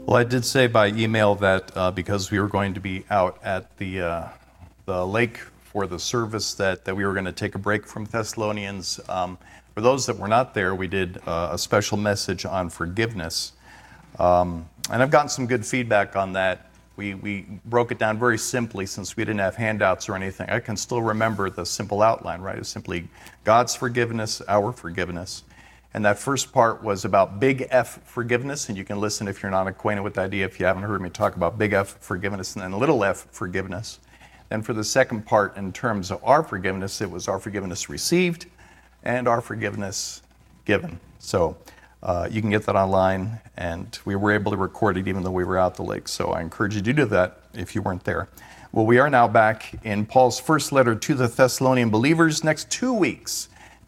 Well, I did say by email that because we were going to be out at the lake for the service that we were going to take a break from Thessalonians. For those that were not there, we did a special message on forgiveness. And I've gotten some good feedback on that. We broke it down very simply since we didn't have handouts or anything. I can still remember the simple outline, right? It's simply God's forgiveness, our forgiveness. And that first part was about big F forgiveness, and you can listen if you're not acquainted with the idea, if you haven't heard me talk about big F forgiveness and then little f forgiveness. Then for the second part, in terms of our forgiveness, it was our forgiveness received and our forgiveness given. So you can get that online, and we were able to record it even though we were out the lake. So I encourage you to do that if you weren't there. Well, we are now back in Paul's first letter to the Thessalonian believers. Next 2 weeks,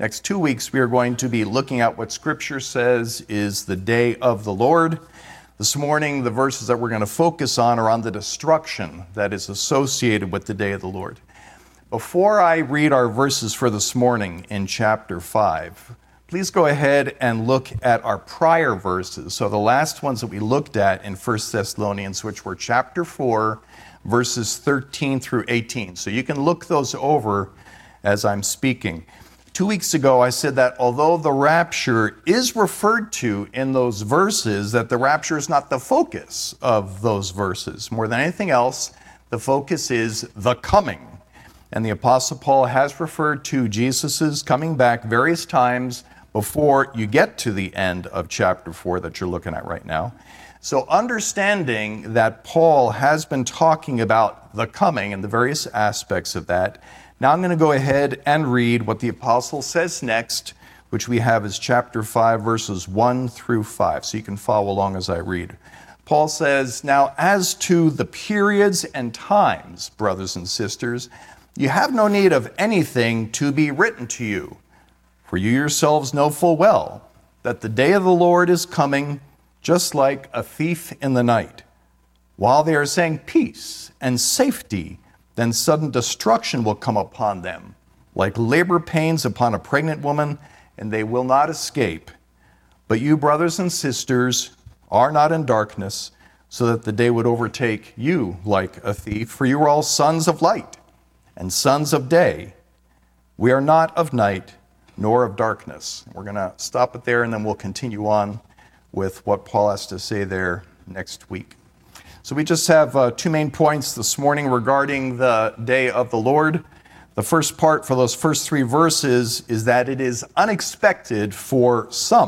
we are going to be looking at what Scripture says is the day of the Lord. This morning, the verses that we're going to focus on are on the destruction that is associated with the day of the Lord. Before I read our verses for this morning in chapter 5, please go ahead and look at our prior verses. So the last ones that we looked at in 1 Thessalonians, which were chapter 4, verses 13 through 18. So you can look those over as I'm speaking. 2 weeks ago, I said that although the rapture is referred to in those verses, that the rapture is not the focus of those verses. More than anything else, the focus is the coming. And the Apostle Paul has referred to Jesus' coming back various times before you get to the end of chapter 4 that you're looking at right now. So understanding that Paul has been talking about the coming and the various aspects of that, now I'm going to go ahead and read what the apostle says next, which we have as chapter 5, verses 1 through 5. So you can follow along as I read. Paul says, "Now as to the periods and times, brothers and sisters, you have no need of anything to be written to you, for you yourselves know full well that the day of the Lord is coming just like a thief in the night. While they are saying peace and safety, then sudden destruction will come upon them, like labor pains upon a pregnant woman, and they will not escape. But you, brothers and sisters, are not in darkness, so that the day would overtake you like a thief. For you are all sons of light and sons of day. We are not of night, nor of darkness." We're going to stop it there, and then we'll continue on with what Paul has to say there next week. So we just have two main points this morning regarding the day of the Lord. The first part for those first three verses is that it is unexpected for some.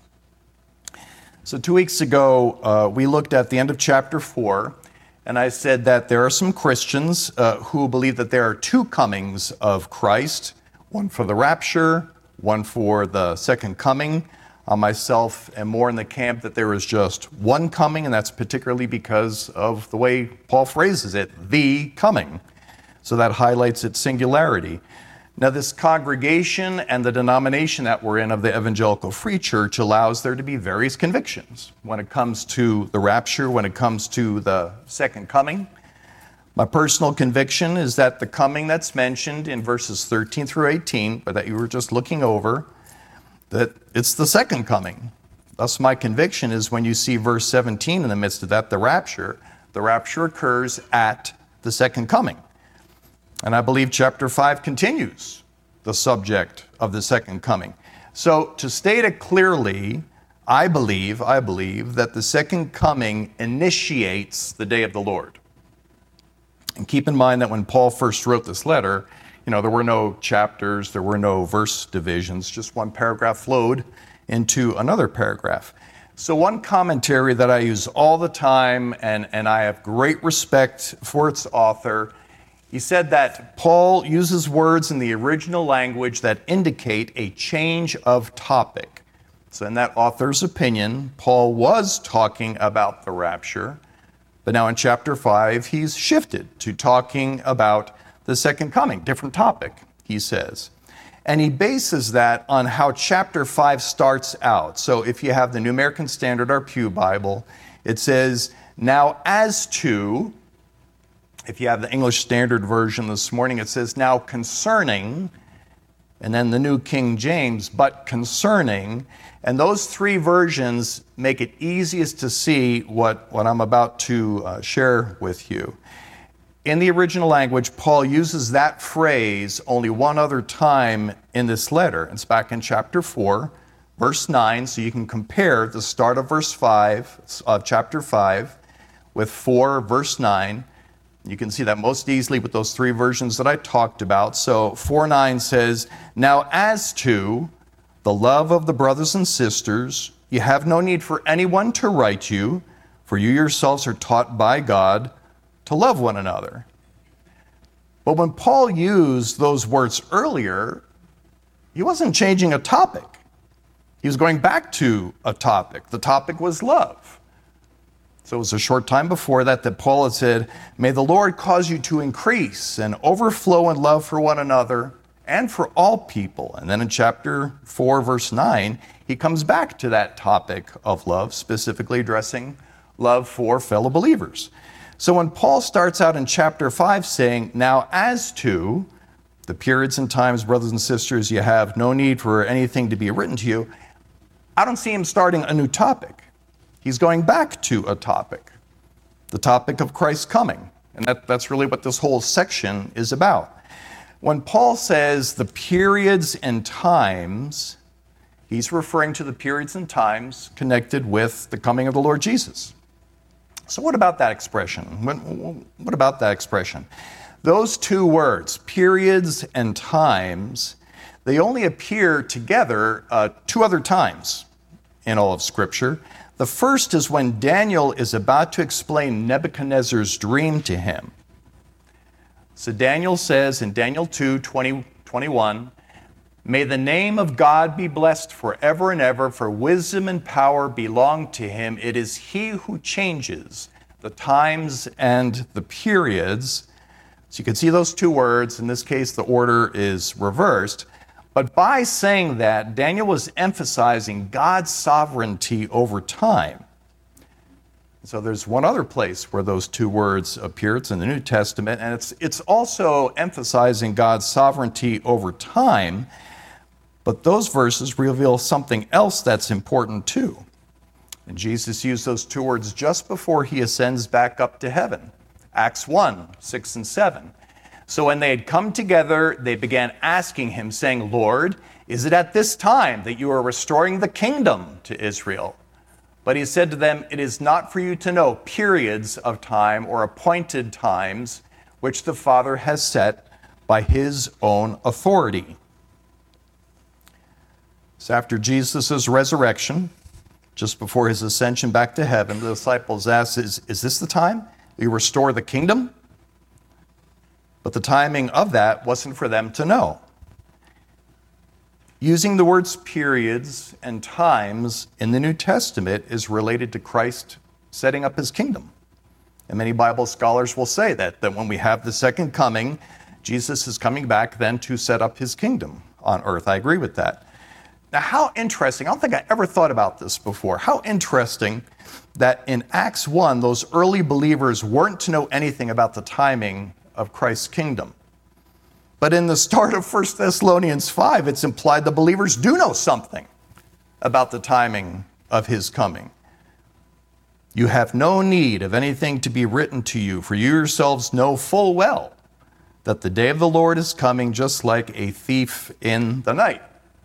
So 2 weeks ago, we looked at the end of chapter 4, and I said that there are some Christians who believe that there are two comings of Christ, one for the rapture, one for the second coming. Myself am more in the camp that there is just one coming, and that's particularly because of the way Paul phrases it, the coming. So that highlights its singularity. Now, this congregation and the denomination that we're in of the Evangelical Free Church allows there to be various convictions when it comes to the rapture, when it comes to the second coming. My personal conviction is that the coming that's mentioned in verses 13 through 18, but that you were just looking over, that it's the second coming. Thus, my conviction is when you see verse 17 in the midst of that, the rapture occurs at the second coming. And I believe chapter 5 continues the subject of the second coming. So to state it clearly, I believe that the second coming initiates the day of the Lord. And keep in mind that when Paul first wrote this letter, there were no chapters, there were no verse divisions, just one paragraph flowed into another paragraph. So one commentary that I use all the time, and I have great respect for its author, he said that Paul uses words in the original language that indicate a change of topic. So in that author's opinion, Paul was talking about the rapture, but now in chapter 5, he's shifted to talking about the second coming, different topic, he says. And he bases that on how chapter 5 starts out. So if you have the New American Standard or Pew Bible, it says, "Now as to," if you have the English Standard Version this morning, it says, "Now concerning," and then the New King James, but concerning. And those three versions make it easiest to see what I'm about to share with you. In the original language, Paul uses that phrase only one other time in this letter. It's back in chapter 4, verse 9, so you can compare the start of verse 5 of chapter 5 with 4, verse 9. You can see that most easily with those three versions that I talked about. So 4:9 says, "Now as to the love of the brothers and sisters, you have no need for anyone to write you, for you yourselves are taught by God to love one another." But when Paul used those words earlier, he wasn't changing a topic. He was going back to a topic. The topic was love. So it was a short time before that Paul had said, "May the Lord cause you to increase and overflow in love for one another and for all people." And then in chapter 4, verse 9, he comes back to that topic of love, specifically addressing love for fellow believers. So when Paul starts out in chapter 5 saying, "Now as to the periods and times, brothers and sisters, you have no need for anything to be written to you," I don't see him starting a new topic. He's going back to a topic, the topic of Christ's coming. And that's really what this whole section is about. When Paul says the periods and times, he's referring to the periods and times connected with the coming of the Lord Jesus. So what about that expression? What about that expression? Those two words, periods and times, they only appear together two other times in all of Scripture. The first is when Daniel is about to explain Nebuchadnezzar's dream to him. So Daniel says in Daniel 2:21, "May the name of God be blessed forever and ever, for wisdom and power belong to him. It is he who changes the times and the periods." So you can see those two words. In this case, the order is reversed. But by saying that, Daniel was emphasizing God's sovereignty over time. So there's one other place where those two words appear. It's in the New Testament, and it's also emphasizing God's sovereignty over time. But those verses reveal something else that's important too. And Jesus used those two words just before he ascends back up to heaven. Acts 1:6 and 7. "So when they had come together, they began asking him, saying, 'Lord, is it at this time that you are restoring the kingdom to Israel?' But he said to them, 'It is not for you to know periods of time or appointed times which the Father has set by his own authority.'" So after Jesus' resurrection, just before his ascension back to heaven, the disciples asked, is this the time that you restore the kingdom? But the timing of that wasn't for them to know. Using the words periods and times in the New Testament is related to Christ setting up his kingdom. And many Bible scholars will say that when we have the second coming, Jesus is coming back then to set up his kingdom on earth. I agree with that. Now, how interesting, I don't think I ever thought about this before, how interesting that in Acts 1, those early believers weren't to know anything about the timing of Christ's kingdom. But in the start of 1 Thessalonians 5, it's implied the believers do know something about the timing of his coming. "You have no need of anything to be written to you, for you yourselves know full well that the day of the Lord is coming just like a thief in the night."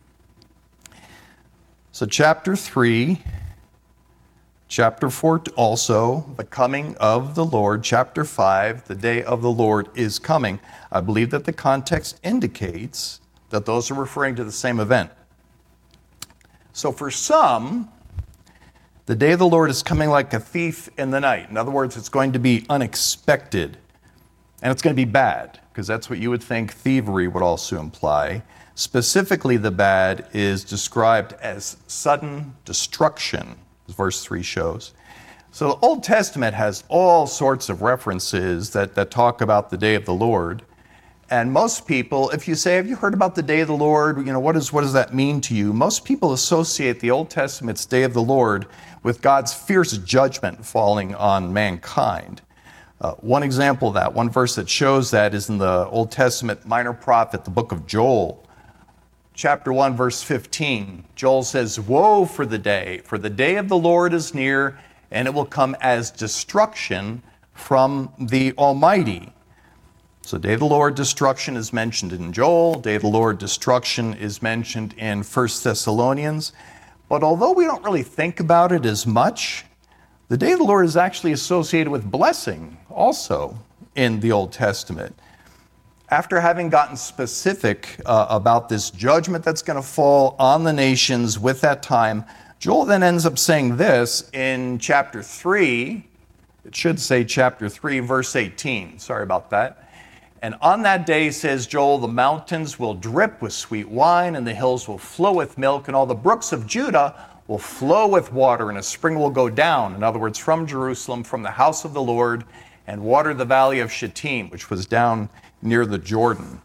So chapter 3, chapter 4 also, the coming of the Lord. Chapter 5, the day of the Lord is coming. I believe that the context indicates that those are referring to the same event. So for some, the day of the Lord is coming like a thief in the night. In other words, it's going to be unexpected. And it's going to be bad, because that's what you would think thievery would also imply. Specifically, the bad is described as sudden destruction, as verse 3 shows. So the Old Testament has all sorts of references that talk about the day of the Lord. And most people, if you say, "Have you heard about the day of the Lord? What does that mean to you?" Most people associate the Old Testament's day of the Lord with God's fierce judgment falling on mankind. One example of that, one verse that shows that is in the Old Testament minor prophet, the book of Joel. chapter 1, verse 15, Joel says, "Woe for the day of the Lord is near, and it will come as destruction from the Almighty." So day of the Lord, destruction is mentioned in Joel. Day of the Lord, destruction is mentioned in 1 Thessalonians. But although we don't really think about it as much, the day of the Lord is actually associated with blessing also in the Old Testament. After having gotten specific about this judgment that's going to fall on the nations with that time, Joel then ends up saying this in chapter 3. It should say chapter 3, verse 18. Sorry about that. "And on that day, says Joel, the mountains will drip with sweet wine, and the hills will flow with milk, and all the brooks of Judah will flow with water, and a spring will go down," in other words, from Jerusalem, from the house of the Lord, "and water the valley of Shittim," which was down near the Jordan.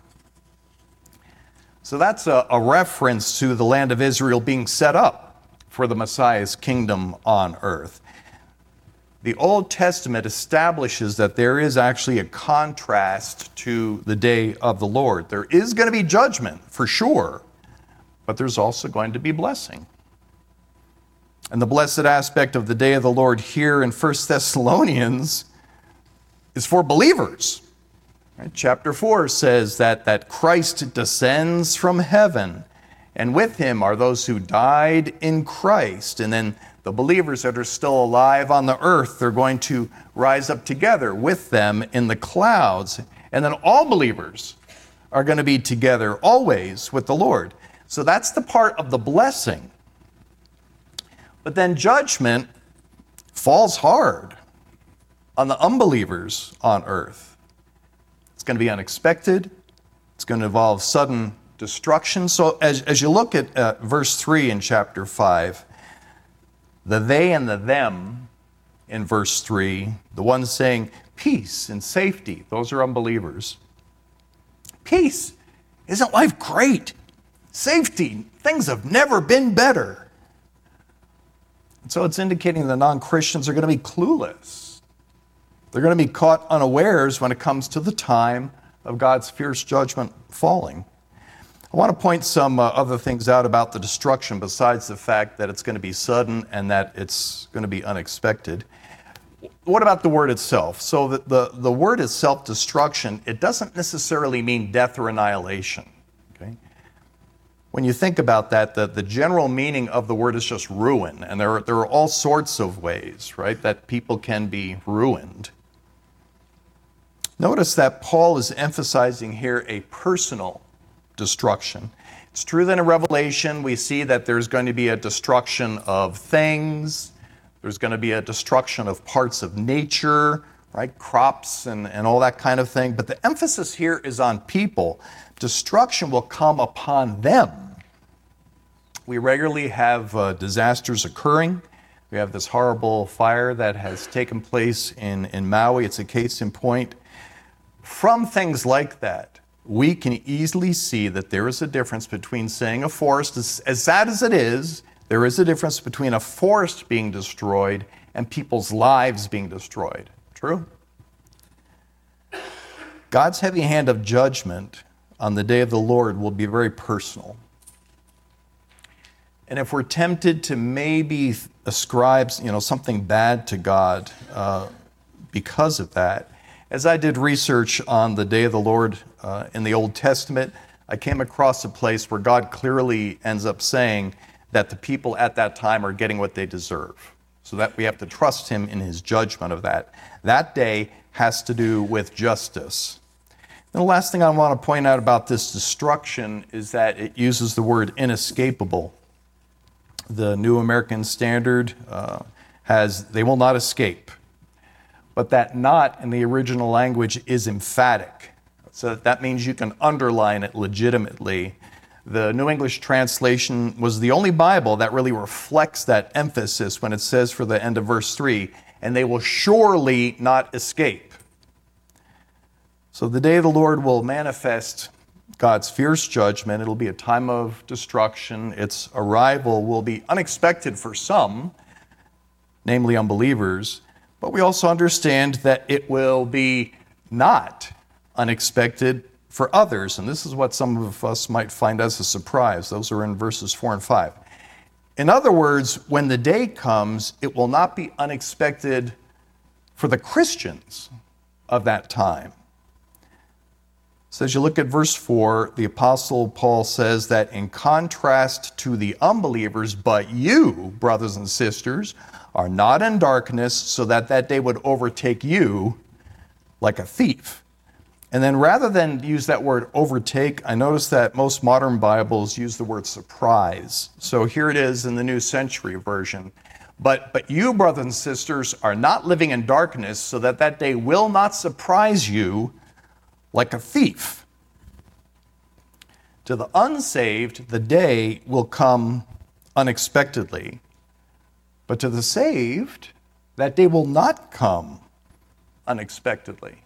So that's a reference to the land of Israel being set up for the Messiah's kingdom on earth. The Old Testament establishes that there is actually a contrast to the day of the Lord. There is going to be judgment, for sure, but there's also going to be blessing. And the blessed aspect of the day of the Lord here in 1 Thessalonians is for believers. Right? Chapter 4 says that Christ descends from heaven, and with him are those who died in Christ. And then the believers that are still alive on the earth, they're going to rise up together with them in the clouds. And then all believers are going to be together always with the Lord. So that's the part of the blessing. But then judgment falls hard on the unbelievers on earth. It's going to be unexpected. It's going to involve sudden destruction. So as you look at verse 3 in chapter 5, the they and the them in verse 3, the ones saying peace and safety, those are unbelievers. Peace, isn't life great? Safety, things have never been better. And so it's indicating the non-Christians are going to be clueless. They're going to be caught unawares when it comes to the time of God's fierce judgment falling. I want to point some other things out about the destruction besides the fact that it's going to be sudden and that it's going to be unexpected. What about the word itself? So the word itself, destruction, it doesn't necessarily mean death or annihilation. Okay? When you think about that, the general meaning of the word is just ruin. And there are all sorts of ways, right, that people can be ruined. Notice that Paul is emphasizing here a personal destruction. It's true that in Revelation we see that there's going to be a destruction of things, there's going to be a destruction of parts of nature, right, crops and all that kind of thing, but the emphasis here is on people. Destruction will come upon them. We regularly have disasters occurring. We have this horrible fire that has taken place in Maui. It's a case in point. From things like that, we can easily see that there is a difference between saying a forest, as sad as it is, there is a difference between a forest being destroyed and people's lives being destroyed. True? God's heavy hand of judgment on the day of the Lord will be very personal. And if we're tempted to maybe ascribe, something bad to God because of that, as I did research on the day of the Lord in the Old Testament, I came across a place where God clearly ends up saying that the people at that time are getting what they deserve. So that we have to trust him in his judgment of that. That day has to do with justice. And the last thing I want to point out about this destruction is that it uses the word inescapable. The New American Standard has, they will not escape. But that not in the original language is emphatic. So that means you can underline it legitimately. The New English Translation was the only Bible that really reflects that emphasis when it says for the end of verse 3, and they will surely not escape. So the day of the Lord will manifest God's fierce judgment. It'll be a time of destruction. Its arrival will be unexpected for some, namely unbelievers, but we also understand that it will be not unexpected for others, and this is what some of us might find as a surprise. Those are in verses 4 and 5. In other words, when the day comes, it will not be unexpected for the Christians of that time. So as you look at verse 4, the Apostle Paul says that in contrast to the unbelievers, but you, brothers and sisters, are not in darkness, so that that day would overtake you like a thief. And then rather than use that word overtake, I notice that most modern Bibles use the word surprise. So here it is in the New Century Version. But you, brothers and sisters, are not living in darkness, so that that day will not surprise you like a thief. To the unsaved, the day will come unexpectedly. But to the saved, that day will not come unexpectedly.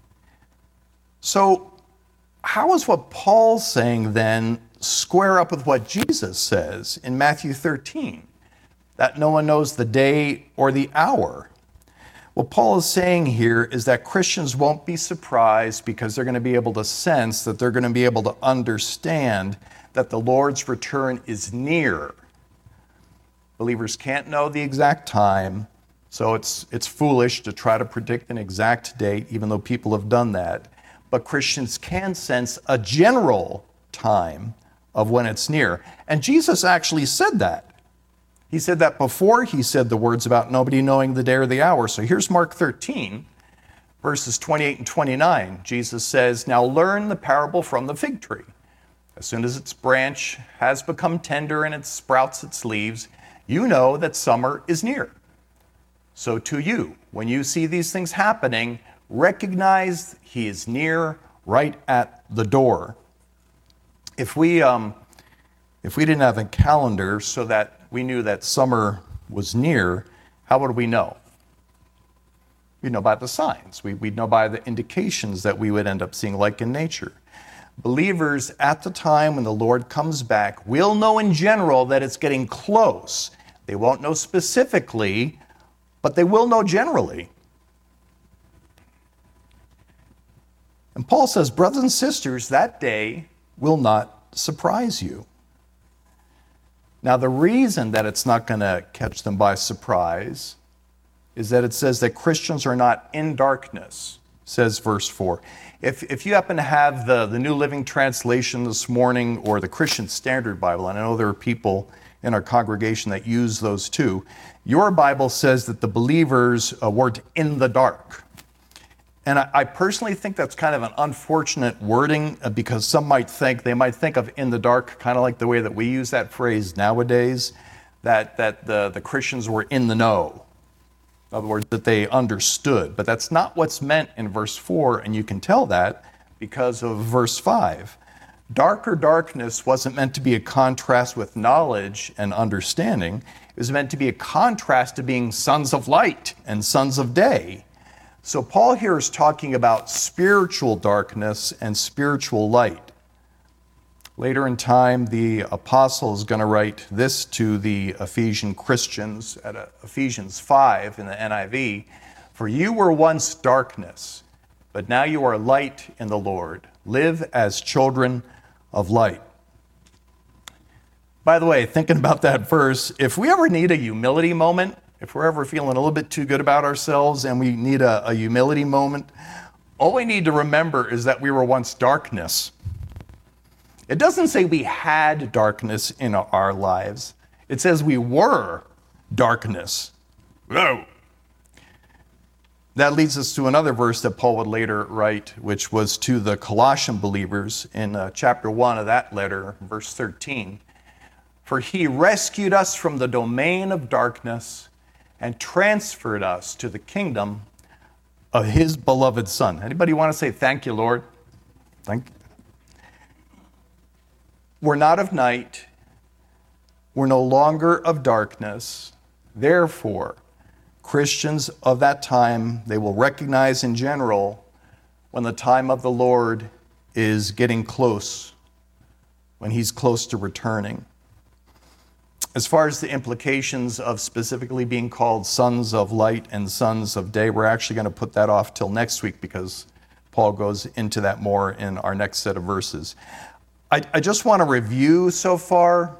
So how is what Paul's saying then square up with what Jesus says in Matthew 13? That no one knows the day or the hour. What Paul is saying here is that Christians won't be surprised because they're going to be able to sense, that they're going to be able to understand that the Lord's return is near. Believers can't know the exact time, so it's foolish to try to predict an exact date, even though people have done that. But Christians can sense a general time of when it's near. And Jesus actually said that. He said that before he said the words about nobody knowing the day or the hour. So here's Mark 13, verses 28 and 29. Jesus says, "Now learn the parable from the fig tree. As soon as its branch has become tender and it sprouts its leaves, you know that summer is near. So to you, when you see these things happening, recognize he is near, right at the door." If we didn't have a calendar so that we knew that summer was near, how would we know? We'd know by the signs. We'd know by the indications that we would end up seeing, like in nature. Believers at the time when the Lord comes back will know in general that it's getting close. They won't know specifically, but they will know generally. And Paul says, brothers and sisters, that day will not surprise you. Now, the reason that it's not going to catch them by surprise is that it says that Christians are not in darkness, says verse 4. If you happen to have the New Living Translation this morning or the Christian Standard Bible, and I know there are people in our congregation that use those too, your Bible says that the believers weren't in the dark. And I personally think that's kind of an unfortunate wording because they might think of in the dark kind of like the way that we use that phrase nowadays, that the Christians were in the know. In other words, that they understood. But that's not what's meant in verse 4, and you can tell that because of verse 5. Darker darkness wasn't meant to be a contrast with knowledge and understanding. It was meant to be a contrast to being sons of light and sons of day. So Paul here is talking about spiritual darkness and spiritual light. Later in time, the apostle is going to write this to the Ephesian Christians at Ephesians 5 in the NIV. "For you were once darkness, but now you are light in the Lord. Live as children of light." By the way, thinking about that verse, if we ever need a humility moment, if we're ever feeling a little bit too good about ourselves and we need a humility moment, all we need to remember is that we were once darkness. It doesn't say we had darkness in our lives. It says we were darkness. Whoa. That leads us to another verse that Paul would later write, which was to the Colossian believers in chapter 1 of that letter, verse 13. "For he rescued us from the domain of darkness and transferred us to the kingdom of his beloved Son." Anybody want to say thank you, Lord? Thank you. We're not of night. We're no longer of darkness. Therefore, Christians of that time, they will recognize in general when the time of the Lord is getting close, when he's close to returning. As far as the implications of specifically being called sons of light and sons of day, we're actually going to put that off till next week because Paul goes into that more in our next set of verses. I just want to review so far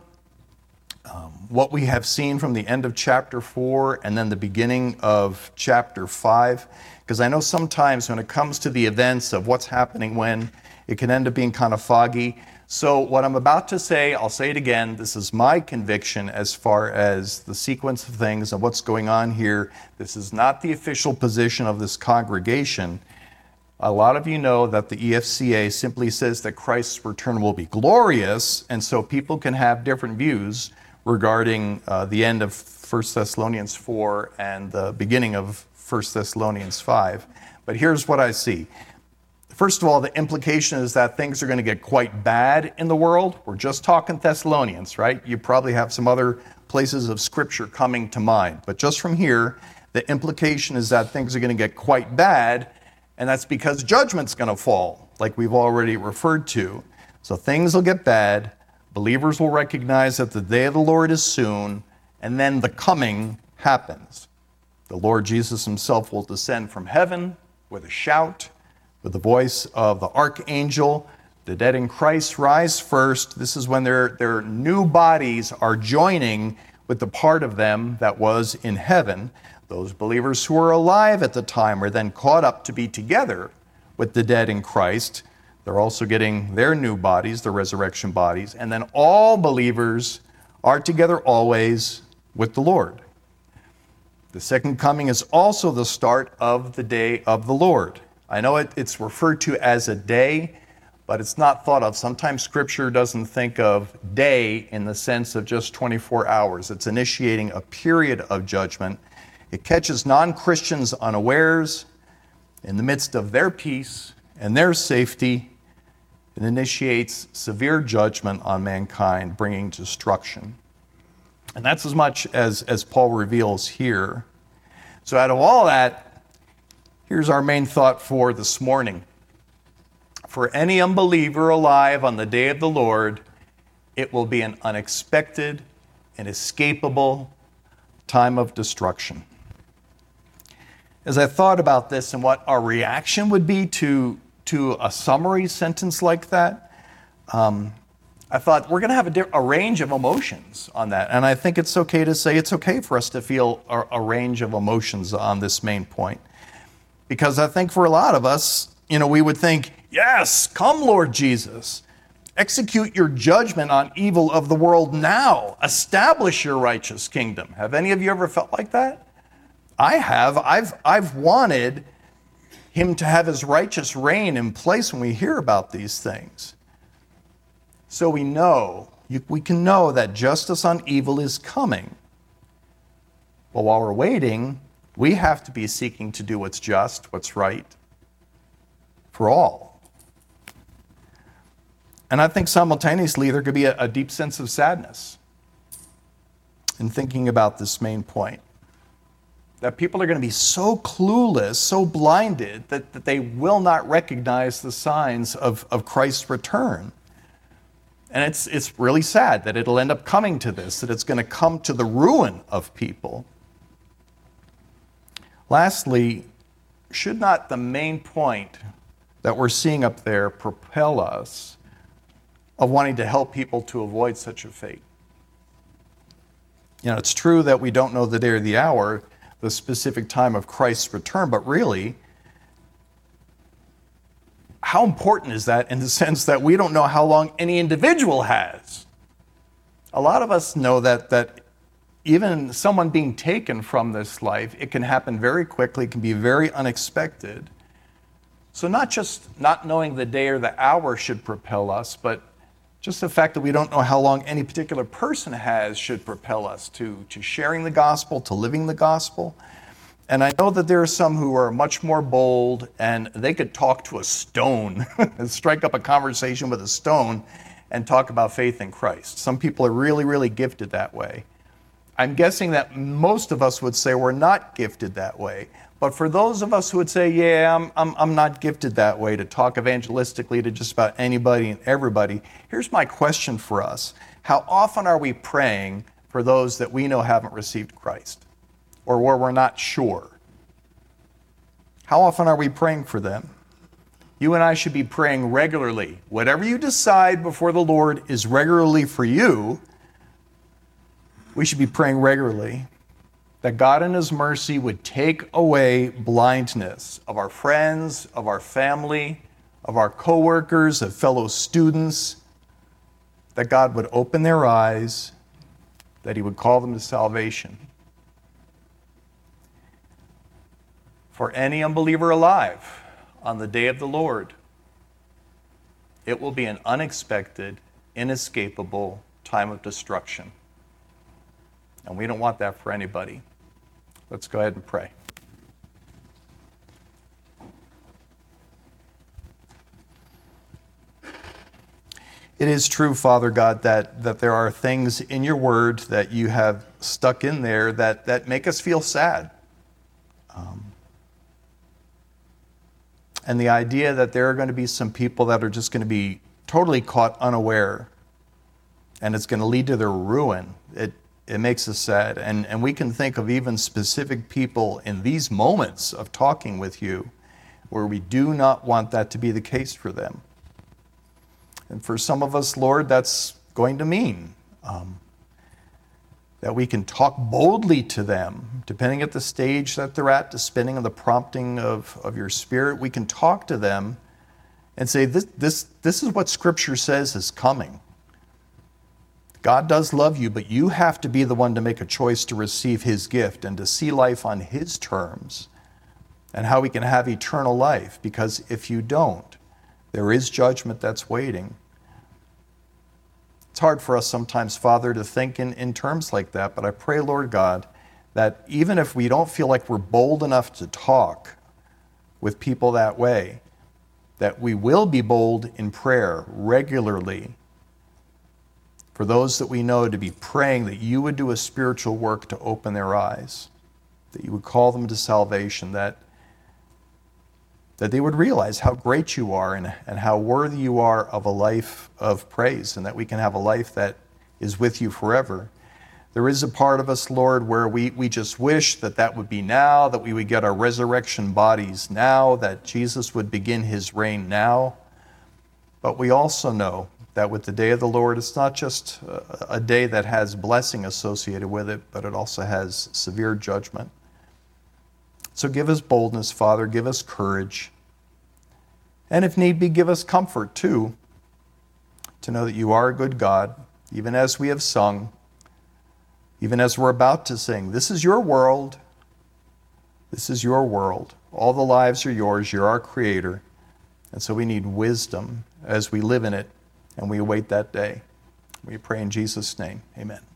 what we have seen from the end of chapter 4 and then the beginning of chapter 5, because I know sometimes when it comes to the events of what's happening when, it can end up being kind of foggy. So what I'm about to say, I'll say it again, this is my conviction as far as the sequence of things and what's going on here. This is not the official position of this congregation. A lot of you know that the EFCA simply says that Christ's return will be glorious, and so people can have different views regarding the end of 1 Thessalonians 4 and the beginning of 1 Thessalonians 5. But here's what I see. First of all, the implication is that things are going to get quite bad in the world. We're just talking Thessalonians, right? You probably have some other places of Scripture coming to mind. But just from here, the implication is that things are going to get quite bad, and that's because judgment's going to fall, like we've already referred to. So things will get bad. Believers will recognize that the day of the Lord is soon, and then the coming happens. The Lord Jesus himself will descend from heaven with a shout, with the voice of the archangel. The dead in Christ rise first. This is when their new bodies are joining with the part of them that was in heaven. Those believers who are alive at the time are then caught up to be together with the dead in Christ. They're also getting their new bodies, the resurrection bodies, and then all believers are together always with the Lord. The second coming is also the start of the day of the Lord. I know it's referred to as a day, but it's not thought of. Sometimes Scripture doesn't think of day in the sense of just 24 hours. It's initiating a period of judgment. It catches non-Christians unawares in the midst of their peace and their safety. It initiates severe judgment on mankind, bringing destruction. And that's as much as Paul reveals here. So out of all that, here's our main thought for this morning. For any unbeliever alive on the day of the Lord, it will be an unexpected, inescapable time of destruction. As I thought about this and what our reaction would be to a summary sentence like that, I thought we're going to have a range of emotions on that. And I think it's okay to say it's okay for us to feel a range of emotions on this main point. Because I think for a lot of us, we would think, yes, come Lord Jesus. Execute your judgment on evil of the world now. Establish your righteous kingdom. Have any of you ever felt like that? I have. I've wanted him to have his righteous reign in place when we hear about these things. So we can know that justice on evil is coming. But while we're waiting, we have to be seeking to do what's just, what's right for all. And I think simultaneously there could be a deep sense of sadness in thinking about this main point. That people are going to be so clueless, so blinded, that they will not recognize the signs of Christ's return. And it's really sad that it'll end up coming to this, that it's going to come to the ruin of people. Lastly, should not the main point that we're seeing up there propel us of wanting to help people to avoid such a fate? It's true that we don't know the day or the hour, the specific time of Christ's return, but really, how important is that in the sense that we don't know how long any individual has? A lot of us know that even someone being taken from this life, it can happen very quickly, it can be very unexpected. So not just not knowing the day or the hour should propel us, but just the fact that we don't know how long any particular person has should propel us to sharing the gospel, to living the gospel. And I know that there are some who are much more bold, and they could talk to a stone, strike up a conversation with a stone, and talk about faith in Christ. Some people are really, really gifted that way. I'm guessing that most of us would say we're not gifted that way. But for those of us who would say, yeah, I'm not gifted that way, to talk evangelistically to just about anybody and everybody, here's my question for us. How often are we praying for those that we know haven't received Christ, or where we're not sure? How often are we praying for them? You and I should be praying regularly. Whatever you decide before the Lord is regularly for you, we should be praying regularly that God in His mercy would take away blindness of our friends, of our family, of our coworkers, of fellow students, that God would open their eyes, that He would call them to salvation. For any unbeliever alive on the day of the Lord, it will be an unexpected, inescapable time of destruction. And we don't want that for anybody. Let's go ahead and pray. It is true, Father God, that there are things in your word that you have stuck in there that make us feel sad. And the idea that there are going to be some people that are just going to be totally caught unaware and it's going to lead to their ruin, it makes us sad. And we can think of even specific people in these moments of talking with you where we do not want that to be the case for them. And for some of us, Lord, that's going to mean that we can talk boldly to them, depending at the stage that they're at, depending on the prompting of your Spirit. We can talk to them and say, this is what Scripture says is coming. God does love you, but you have to be the one to make a choice to receive His gift and to see life on His terms and how we can have eternal life. Because if you don't, there is judgment that's waiting. It's hard for us sometimes, Father, to think in terms like that, but I pray, Lord God, that even if we don't feel like we're bold enough to talk with people that way, that we will be bold in prayer regularly for those that we know, to be praying that you would do a spiritual work to open their eyes, that you would call them to salvation, that they would realize how great you are and how worthy you are of a life of praise, and that we can have a life that is with you forever. There is a part of us, Lord, where we just wish that would be now, that we would get our resurrection bodies now, that Jesus would begin His reign now. But we also know that with the day of the Lord, it's not just a day that has blessing associated with it, but it also has severe judgment. So give us boldness, Father, give us courage. And if need be, give us comfort too, to know that you are a good God, even as we have sung, even as we're about to sing. This is your world. This is your world. All the lives are yours. You're our Creator. And so we need wisdom as we live in it, and we await that day. We pray in Jesus' name. Amen.